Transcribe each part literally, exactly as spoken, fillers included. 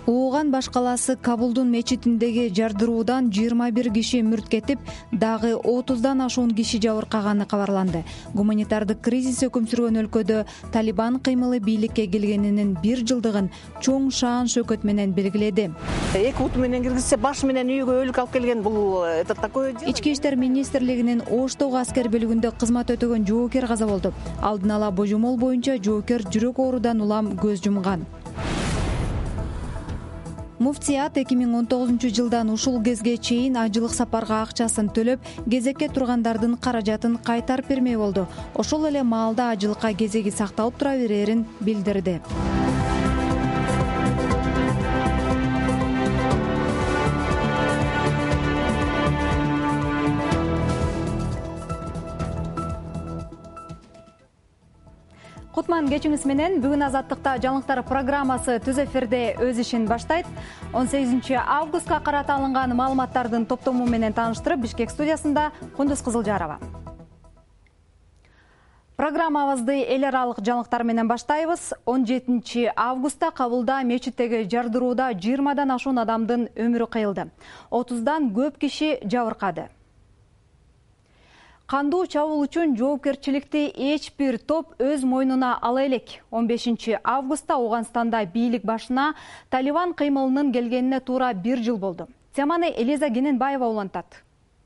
Ооган баш калаасы Кабулдун мечитиндеги жардыруудан жыйырма бир киши мүрт кетип, дагы отуздан ашуун киши жабыркаганы кабарланды. Гуманитардык кризис өкүм сүргөн өлкөдө Талибан кыймылы бийликке келгенинин бир жылдыгын чоң шаан шөкөт менен белгиледи. Эки ут менен киргизсе, баш менен үйгө өлүк алып келген, бул это такое дело. Ички иштер министрлигинин Оштогу аскер бөлүгүндө кызмат өтөгөн жоокер каза болду. Алдын ала божомол боюнча жоокер жүрөк оорудан улам көз жумган. Муфтият эки миң он тогузунчу жылдан ушул кезге чейин ажылык сапарга акчасын төлөп, кезекке тургандардын каражатын кайтарып бермей болду. Ошол эле маалда ажылыкка кезеги сакталып тура берерин билдирди. Кутман кечиңиз менен бүгүн Азаттыкта жаңылыктар программасы түз эфирде өз ишин баштайт. он сегизинчи августка карата алынган маалыматтардын топтому менен тааныштырып, Бишкек студиясында Кундуз Кызылжарова. Программабызды эл аралык жаңылыктар менен баштайбыз. он жетинчи августта Кабулда мечиттеги жардырууда жыйырмадан ашуун адамдын өмүрү кыйылды. отуздан көп киши жабыркады. Кандуу чабуул үчүн жоопкерчиликти эч бир топ өз мойнуна ала элек. он бешинчи августта Ооганстанда бийлик башына Талибан кыймылынын келгенине туура бир жыл болду. Теманы Элиза Кененбаева улантат.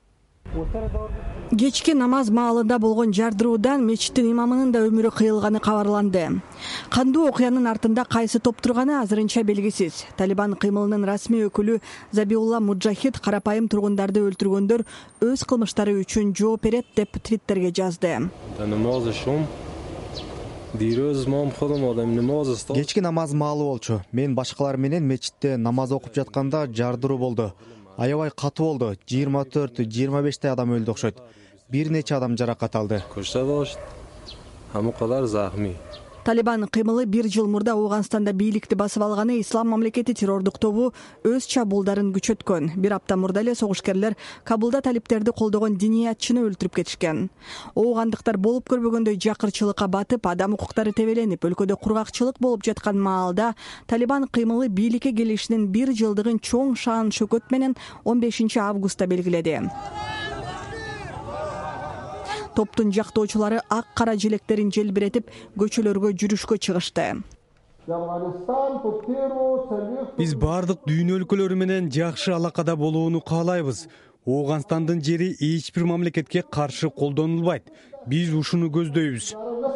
Кечки намаз маалында болгон жардыруудан мечиттин имамынын да өмүрү кыйылганы кабарланды. Кандуу окуянын артында кайсы топ турганы азырынча белгисиз. Талибан кыймылынын расмий өкүлү Забиулла Муджахид карапайым тургундарды өлтүргөндөр өз кылмыштары үчүн жооп берет деп Твиттерге жазды. Кечки намаз маалы болчу. Мен башкалар менен мечитте намаз окуп жатканда жардыруу болду. Аябай катуу болду. жыйырма төрт жыйырма беште адам өлдү окшойт. Бир нече адам жаракат алды. Талибан кыймылы бир жыл мурда Ооганстанда бийликти басып алганы Ислам мамлекети террордук тобу өз чабуулдарын күчөткөн. Бир апта мурда эле согушкерлер Кабулда талиптерди колдогон диниятчыны өлтүрүп кетишкен. Оогандыктар болуп көрбөгөндөй жакырчылыкка батып, адам укуктары тебеленип, өлкөдө кургакчылык болуп жаткан маалда Талибан кыймылы бийликке келишинин бир жылдыгын чоң шаан шөкөт менен он бешинчи августта белгиледи. Топтун жактоочулары ак кара желектерин желбиретип, көчөлөргө жүрүшкө чыгышты. Биз бардык дүйнө өлкөлөрү менен жакшы алакада болууну каалайбыз. Ооганстандын жери эч бир мамлекетке каршы колдонулбайт. Биз ушуну көздөйбүз.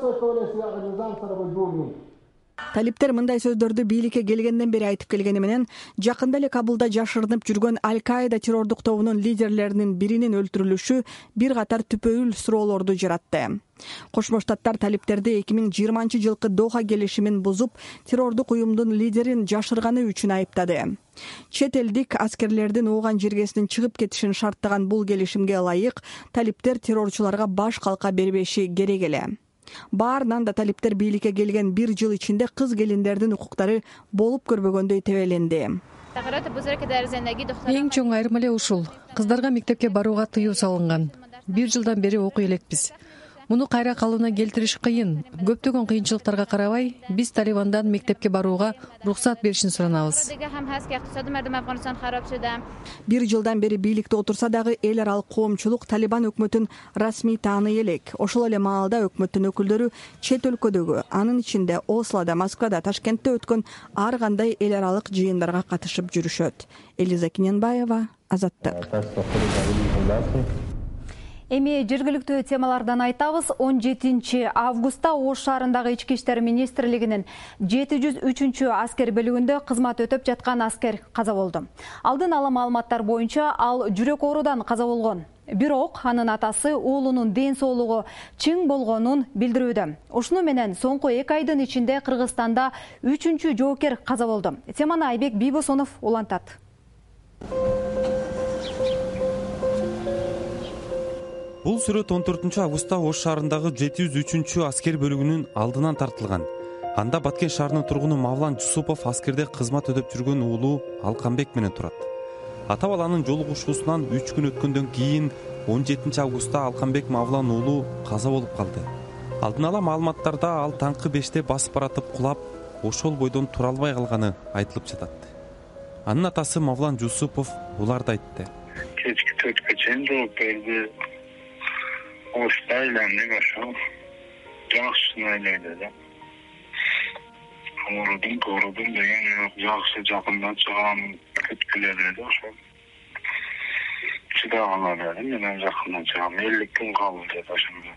Талиптер мындай сөздөрдү бийликке келгенден бери айтып келгени менен, жакында эле Кабулда жашырынып жүргөн Аль-Каида террордук тобунун лидерлеринин биринин өлтүрүлүшү бир катар түпөйүл суроолорду жаратты. Кошмо Штаттар талиптерди эки миң жыйырманчы жылкы Доха келишимин бузуп, террордук уюмдун лидерин жашырганы үчүн айыптады. Чет элдик аскерлердин Ооган жергесинин чыгып кетишин шарттаган бул келишимге ылайык, талиптер террорчуларга баш калка бербеши керек эле. Баарынан да талиптер бийликке келген бир жыл ичинде кыз келиндердин укуктары болуп көрбөгөндөй тебеленди. Эң чоң айырма эле ушул. Кыздарга мектепке барууга тыюу салынган. Бир жылдан бери окуй элекпиз. Муну кайра калыбына келтириш кыйын. Көптөгөн кыйынчылыктарга карабай, биз Талибандан мектепке барууга уруксат беришин суранабыз. Бир жылдан бери бийликте отурса дагы эл аралык коомчулук Талибан өкмөтүн расмий тааный элек. Ошол эле маалда өкмөттүн өкүлдөрү чет өлкөдөгү, анын ичинде Ослода, Москвада, Ташкентте өткөн ар кандай эл аралык жыйындарга катышып жүрүшөт. Элиза Кененбаева, Азаттык. Эми жергиликтүү темалардан айтабыз. он жетинчи августта Ош шаарындагы Ички иштер министрлигинин жети жүз үчүнчү аскер бөлүгүндө кызмат өтөп жаткан аскер каза болду. Алдын ала маалыматтар боюнча ал жүрөк оорудан каза болгон. Бирок анын атасы уулунун ден соолугу чың болгонун билдирүүдө. Ушуну менен соңку эки айдын ичинде Кыргызстанда үчүнчү жоокер каза болду. Теманы Айбек Бийбосонов улантат. Бул сүрөт он төртүнчү августта Ош шаарындагы жети жүз үчүнчү аскер бөлүгүнүн алдынан тартылган. Анда Баткен шаарынын тургуну Мавлан Жусупов аскерде кызмат өтөп жүргөн уулу Алканбек менен турат. Ата баланын жолугушуусунан үч күн өткөндөн кийин он жетинчи августта Алканбек Мавлан уулу каза болуп калды. Алдын ала маалыматтарда ал таңкы беште басып баратып кулап, ошол бойдон тура албай калганы айтылып жатат. Анын атасы Мавлан Жусупов буларды айтты. Кечки төрткө чейин жооп берди. Ошто айландык ошол. Жакшысын айлайды да. Орудун, корудун деген жок, жакшы жакындан чыгам күткүлөр да ошол. Чыдаганlar dedim, менен жакындан чыгам. элүү күн калды деп ошондо.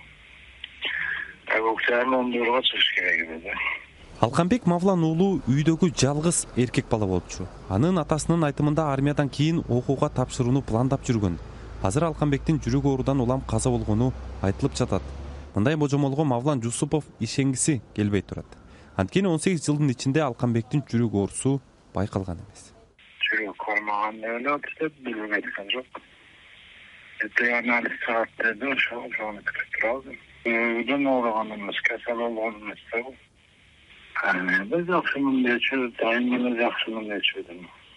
Октябрь он төртүнчүгө чыгыш керек dedi. Алканбек Мавлан уулу үйдөгү жалгыз эркек бала болчу. Анын атасынын айтымында армиядан кийин окууга тапшырууну пландап жүргөн. Азыр Алканбектин жүрөк оорудан улам каза болгону айтылып жатат. Мындай божомолго Мавлан Жусупов ишенгиси келбей турат. Анткени он сегиз жылдын ичинде Алканбектин жүрөк оорусу байкалган эмес. Жүрөк оормаган эле деп билбей кеткен жок. Эте анализ саат деди, ошол ошону күтүп турабыз. Үйдөн ооруган эмес, кесел болгон эмес да. Biz akşamın geçiyor, daimimiz akşamın geçiyor.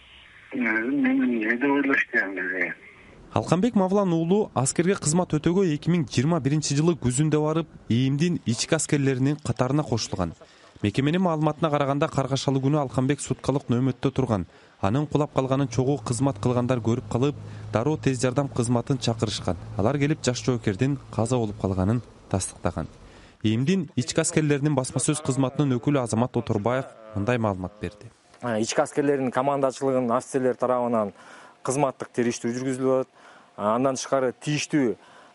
Мен үйдө ойлоштум биз. Алканбек Мавлан уулу аскерге кызмат өтөгө эки миң жыйырма биринчи жылы күзүндө барып, ИИМдин ички аскерлеринин катарына кошулган. Мекеменин маалыматына караганда каргашалы күнү Алканбек суткалык нөөмөттө турган. Анын кулап калганын чогуу кызмат кылгандар көрүп калып, дароо тез жардам кызматын чакырышкан. Алар келип жаш жоокердин каза болуп калганын тастыктаган. ИИМдин ички аскерлеринин басма сөз кызматынын өкүлү Азамат Оторбаев мындай маалымат берди. Ички аскерлердин командачылыгынын офицерлер тарабынан кызматтык териштирүү жүргүзүлүп атат. Андан тышкары тийиштүү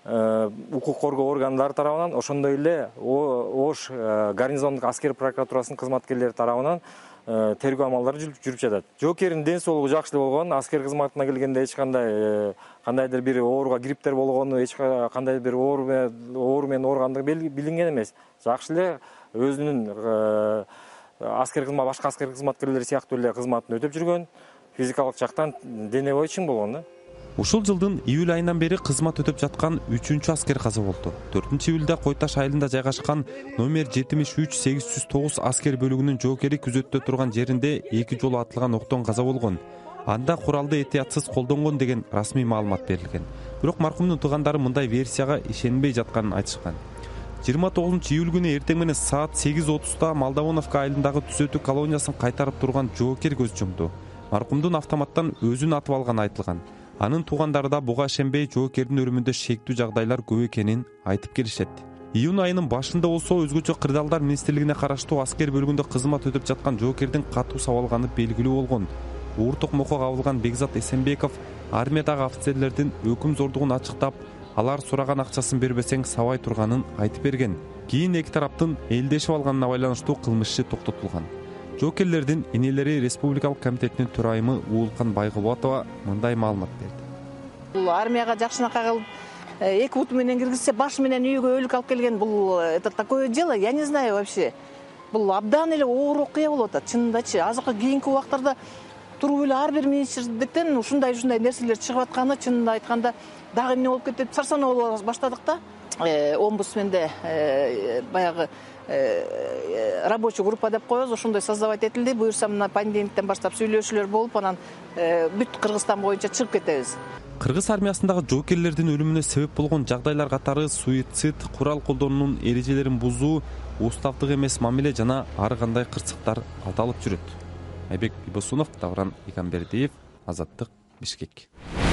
укук коргоо органдары тарабынан, ошондой эле Ош гарнизондук аскер прокуратурасынын кызматкерлери тарабынан тергөө амалдары жүрүп жатат. Жоокердин ден соолугу жакшы болгон, аскер кызматына келгенде эч кандай кандайдыр бир ооруга гриптер болгону, эч кандай бир оору менен ооругандыгы билинген эмес. Жакшы эле өзүнүн аскер кызмат, башка аскер кызматкерлери сыяктуу эле кызматын өтөп жүргөн, физикалык жактан дене бою чың болгон да. Ушул жылдын июль айынан бери кызмат өтөп жаткан үчүнчү аскер каза болду. төртүнчү июлда Кой Таш айылында жайгашкан номер жетимиш үч сегиз жүз тогуз аскер бөлүгүнүн жоокери күзөттө турган жеринде эки жолу атылган октон каза болгон. Анда куралды этиятсыз колдонгон деген расмий маалымат берилген. Бирок маркумдун туугандары мындай версияга ишенбей жатканын айтышкан. жыйырма тогузунчу июль күнү эртең менен саат сегиз отузда Молдовоновка айылындагы түзөтүү колониясын кайтарып турган жоокер көз жумду. Маркумдун автоматтан өзүн атып алганы айтылган. Анын туугандары да буга ишенбей жоокердин өлүмүндө шектүү жагдайлар көп экенин айтып келишет. Июнь айынын башында болсо өзгөчө кырдаалдар министрлигине караштуу аскер бөлүгүндө кызмат өтөп жаткан жоокердин катуу сабалганы белгилүү болгон. Уур токмокко кабылган Бекзат Эсенбеков армиядагы офицерлердин өкүм зордугун ачыктап, алар сураган акчасын бербесең сабай турганын айтып берген. Кийин эки тараптын элдешип алганына байланыштуу кылмыш иши токтотулган. Жоокерлердин энелери Республикалык комитетинин төрайымы Уулкан Байгыбатова мындай маалымат берди. Бул армияга жакшынакай кылып эки буту менен киргизсе, баш менен үйгө өлүк алып келген, бул это такое дело, я не знаю вообще. Бул абдан эле оор окуя болуп атат, чынындачы. Азыркы кийинки убактарда туруп эле ар бир министрликтен ушундай ушундай нерселер чыгып атканы, чынында айтканда дагы эмне болуп кетти, сарсанаа болуп баштадык да. Омбудсменде баягы рабочий группа деп коебуз, ошондой создавать этилди. Буюрса мына понедельниктен баштап сүйлөшүүлөр болуп, анан бүт Кыргызстан боюнча чыгып кетебиз. Кыргыз армиясындагы жоокерлердин өлүмүнө себеп болгон жагдайлар катары суицид, курал колдонуунун эрежелерин бузуу, уставдык эмес мамиле жана ар кандай кырсыктар аталып жүрөт. Айбек Бибосунов, Давран Игамбердиев, Азаттык, Бишкек.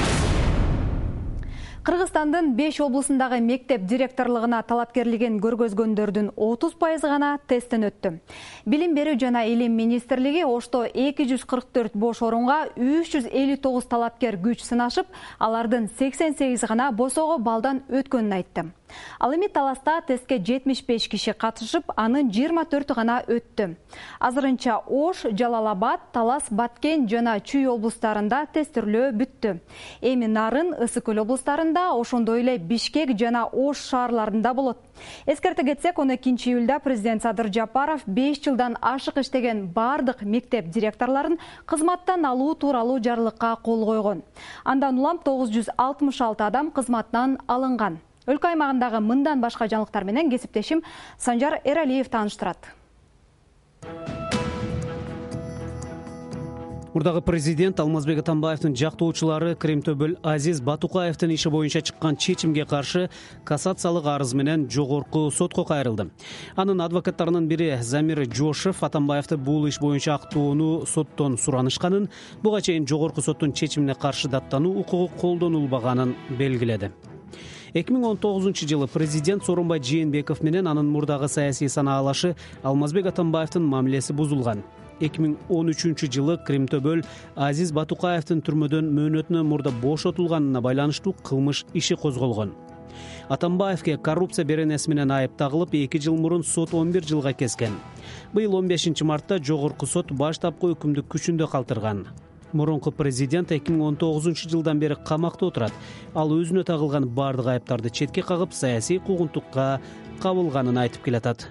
Кыргызстандын беш облусундагы мектеп директорлугуна талапкерлигин көргөзгөндөрдүн отуз пайызы гана тесттен өттү. Билим берүү жана илим министрлиги Ошто эки жүз кырк төрт бош орунга үч жүз элүү тогуз талапкер күч сынашып, алардын сексен сегизи гана босого балдан өткөнүн айтты. Ал эми таласта тестке жетимиш беш киши катышып, анын жыйырма төртү гана өттү. Азырынча Ош, Жалал-Абад, Талас, Баткен жана Чүй облустарында тестирлөө бүттү. Эми Нарын, Ысык Көл облустарында, ошондой эле Бишкек жана Ош шаарларында болот. Эскерте кетсек, он экинчи июлда президент Садыр Жапаров беш жылдан ашык иштеген бардык мектеп директорлорун кызматтан алуу тууралуу жарлыкка кол койгон. Андан улам тогуз жүз алтымыш алты адам кызматтан алынган. Өлкө аймагындагы мындан башка жаңылыктар менен кесиптешим Санжар Эралиев тааныштырат. Мурдагы президент Алмазбек Атамбаевдин жактоочулары Кремтөбөл Азиз Батукаевдин иши боюнча чыккан чечимге каршы кассациялык арыз менен жогорку сотко кайрылды. Анын адвокаттарынын бири Замир Жошев Атамбаевди бул иш боюнча актоону соттон суранышканын, буга чейин жогорку соттун чечимине каршы даттануу укугу колдонулбаганын белгиледи. эки миң он тогузунчу жылы президент Сооронбай Жээнбеков менен анын мурдагы саясий санаалашы Алмазбек Атамбаевдин мамилеси бузулган. эки миң он үчүнчү жылы Кремтөбөл Азиз Батукаевдин түрмөдөн мөөнөтүнөн мурда бошотулганына байланыштуу кылмыш иши козголгон. Атамбаевге коррупция беренеси менен айып тагылып, эки жыл мурун сот он бир жылга kesкен. Быйыл он бешинчи мартта жогорку сот баштапкы өкүмдү күчүндө калтырган. Мурунку президент эки миң он тогузунчу жылдан бери камакта отурат. Ал өзүнө тагылган бардык айыптарды четке кагып, саясий куугунтукка кабылганын айтып келатат.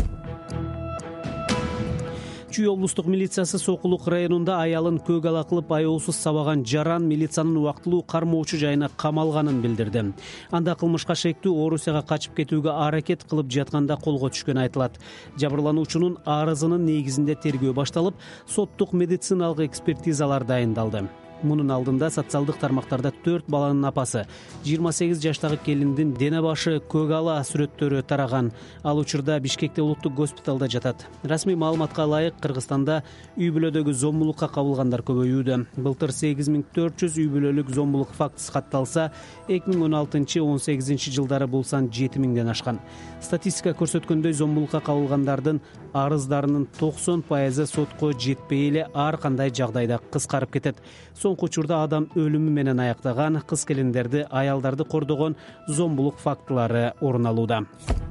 Чүй облустук милициясы Сокулук районунда аялын көк ала кылып аяосуз сабаган жаран милициянын убактылуу кармоочу жайына камалганын билдирди. Анда кылмышка шектүү Орусияга качып кетүүгө аракет кылып жатканда колго түшкөн айтылат. Жабырлануучунун арызынын негизинде тергөө башталып, соттук медициналык экспертизалар дайындалды. Мунун алдында социалдык тармактарда төрт баланын апасы, жыйырма сегиз жаштагы келиндин дене башы көк ала сүрөттөрү тараган. Ал учурда Бишкекте улуттук госпиталда жатат. Расмий маалыматка ылайык, Кыргызстанда үй бүлөдөгү зомбулукка кабылгандар көбөйүүдө. Былтыр сегиз миң төрт жүз үй бүлөлүк зомбулук фактысы катталса, эки миң он алтынчы он сегизинчи жылдары бул сан жети миңден ашкан. Статистика көрсөткөндөй, зомбулукка кабылгандардын арыздарынын токсон пайызы сотко жетпей эле ар кандай жагдайда кыскарып кетет. Соңку учурда адам өлүмү менен аяктаган, кыз келиндерди, аялдарды кордогон зомбулук фактылары орун алууда.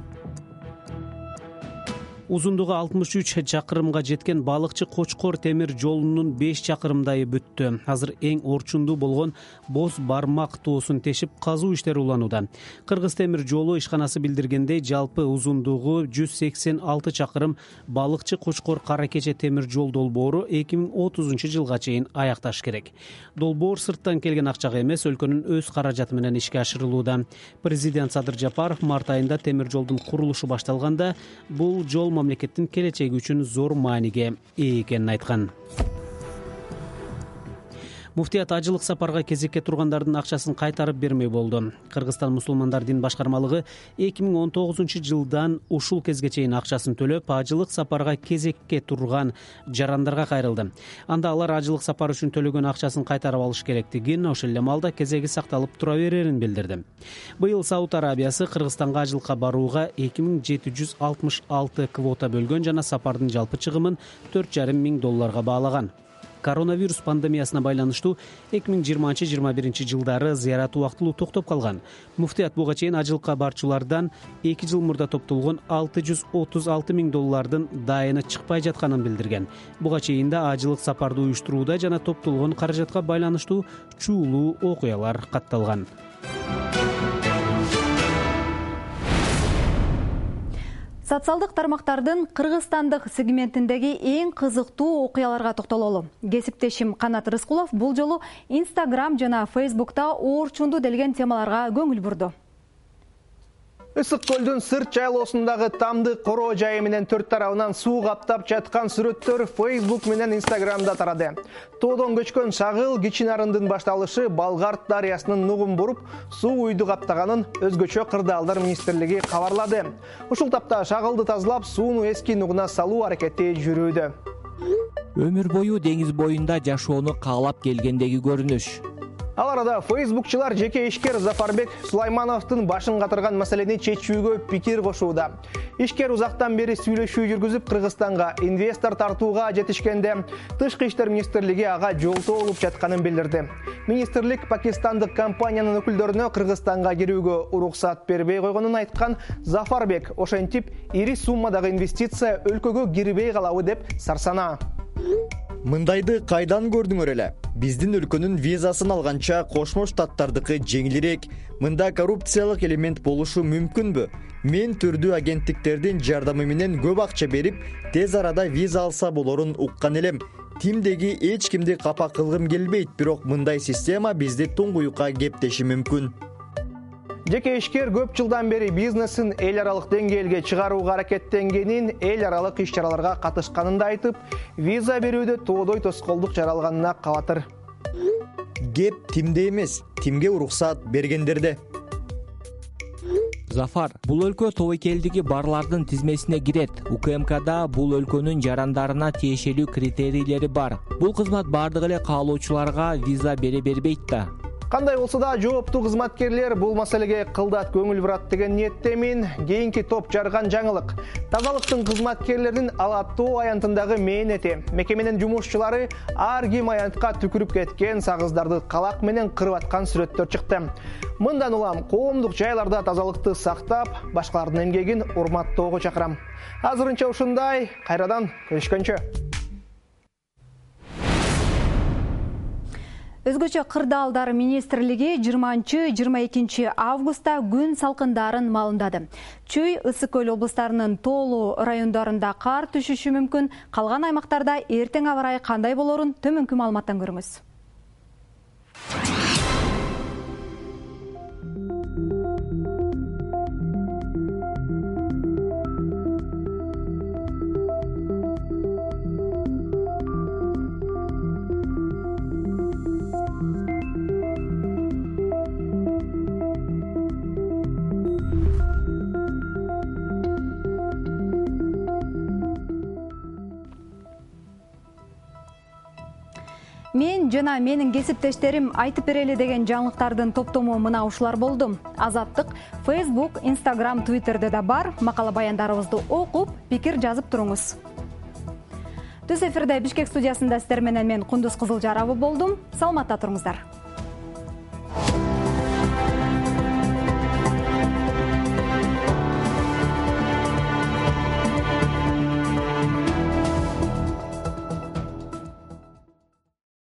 Узундугу алтымыш үч чакырымга жеткен балыкчы Кочкор темир жолунун беш чакырымдайы бүттү. Азыр эң орчундуу болгон Боз Бармак тоосун тешип казуу иштери уланууда. Кыргыз темир жолу ишканасы билдиргендей, жалпы узундугу жүз сексен алты чакырым балыкчы Кочкор Кара Кече темир жол долбоору эки миң отузунчу жылга чейин аякташ керек. Долбоор сырттан келген акчага эмес, өлкөнүн өз каражаты менен ишке ашырылууда. Президент Садыр Жапаров март айында темир жолдун курулушу башталганда, бул жол мамлекеттин келечеги үчүн зор мааниге ээ экенин айткан. Муфтият ажылык сапарга кезекке тургандардын акчасын кайтарып бермей болду. Кыргызстан мусулмандар дин башкармалыгы эки миң он тогузунчу жылдан ушул кезге чейин акчасын төлөп, ажылык сапарга кезекке турган жарандарга кайрылды. Анда алар ажылык сапар үчүн төлөгөн акчасын кайтарып алыш керектигин, ошол эле маалда кезеги сакталып тура берерин билдирди. Быйыл Сауд Арабиясы Кыргызстанга ажылыкка барууга эки миң жети жүз алтымыш алты квота бөлгөн жана сапардын жалпы чыгымын төрт жарым миң долларга баалаган. Коронавирус пандемиясына байланыштуу эки миң жыйырманчы жыйырма биринчи жылдары зыярат убактылуу токтоп калган. Муфтият буга чейин ажылыкка барчулардан эки жыл мурда топтолгон алты жүз отуз алты миң доллардын дайыны чыкпай жатканын билдирген. Буга чейин да ажылык сапарды уюштурууда жана топтолгон каражатка байланыштуу чуулуу окуялар катталган. Социалдык тармактардын Кыргызстандык сегментиндеги эң кызыктуу окуяларга токтололу. Кесиптешим Канат Рыскулов бул жолу Instagram жана Facebook'та орчунду делген темаларга көңүл бурду. Ысык көлдүн сырт жайлоосундагы тамды короо жайы менен төрт тарабынан суу каптап жаткан сүрөттөр Facebook менен Instagram'да тарады. Тоодон көчкөн шагыл Кичи Нарындын башталышы Балгарт дарыясынын нугун буруп, суу уйду каптаганын өзгөчө кырдаалдар министрлиги кабарлады. Ушул тапта шагылды тазалап, сууну эски нугуна салуу аракети жүрүүдө. Өмүр бою деңиз боюнда жашоону каалап келгендеги көрүнүш. Ал арада фейсбукчулар жеке ишкер Зафарбек Сулаймановдун башын катырган маселени чечүүгө пикир кошууда. Ишкер узактан бери сүйлөшүү жүргүзүп, Кыргызстанга инвестор тартууга жетишкенде, Тышкы иштер министрлиги ага жолтоо болуп жатканын билдирди. Министрлик пакистандык компаниянын өкүлдөрүнө Кыргызстанга кирүүгө уруксат бербей койгонун айткан Зафарбек ошентип ири суммадагы инвестиция өлкөгө кирбей калабы деп сарсана. Мындайды кайдан көрдүңөр эле? Биздин өлкөнүн визасын алганча Кошмо Штаттардыкы жеңилирээк. Мында коррупциялык элемент болушу мүмкүнбү? Мен түрдүү агенттиктердин жардамы менен көп акча берип, тез арада виза алса болорун уккан элем. Тимдеги эч кимди капа кылгым келбейт, бирок мындай система бизди туңгуюкка кептеши мүмкүн. Жеке ишкер көп жылдан бери бизнесин эл аралык деңгээлге чыгарууга аракеттенгенин, эл аралык иш-чараларга катышканын да айтып, виза берүүдө тоодой тоскоолдук жаралганына кабатыр. Кеп тимде эмес, тимге уруксат бергендерде. Зафар, бул өлкө тобокелдиги барлардын тизмесине кирет. УКМКда бул өлкөнүн жарандарына тиешелүү критерийлери бар. Бул кызмат бардык эле каалоочуларга виза бере бербейт да. Кандай болсо да жооптуу кызматкерлер бул маселеге кылдат көңүл бурат деген ниеттемин. Кийинки топ жарган жаңылык. Тазалыктын кызматкерлеринин алаттуу аянтындагы мээнети. Мекеменин жумушчулары ар ким аянтка түкүрүп кеткен сагыздарды калак менен кырып аткан сүрөттөр чыкты. Мындан улам коомдук жайларда тазалыкты сактап, башкалардын эмгегин урматтоого чакырам. Азырынча ушундай, кайрадан көрүшкөнчө. Өзгөчө кырдаалдар министрлиги жыйырманчы жыйырма экинчи августта күн салкындарын маалымдады. Чүй, Ысык көл облустарынын тоолуу райондарында кар түшүшү мүмкүн. Калган аймактарда эртең аба ырайы кандай болорун төмөнкү маалыматтан көрүңүз. Мен жана менин кесиптештерим айтып берели деген жаңылыктардын топтому мына ушулар болду. Азаттык Facebook, Instagram, Twitterде да бар. Макала баяндарыбызды окуп, пикир жазып туруңуз. Түз эфирде Бишкек студиясында сиздер менен мен Кундуз Кызылжарова болдум. Саламатта туруңуздар.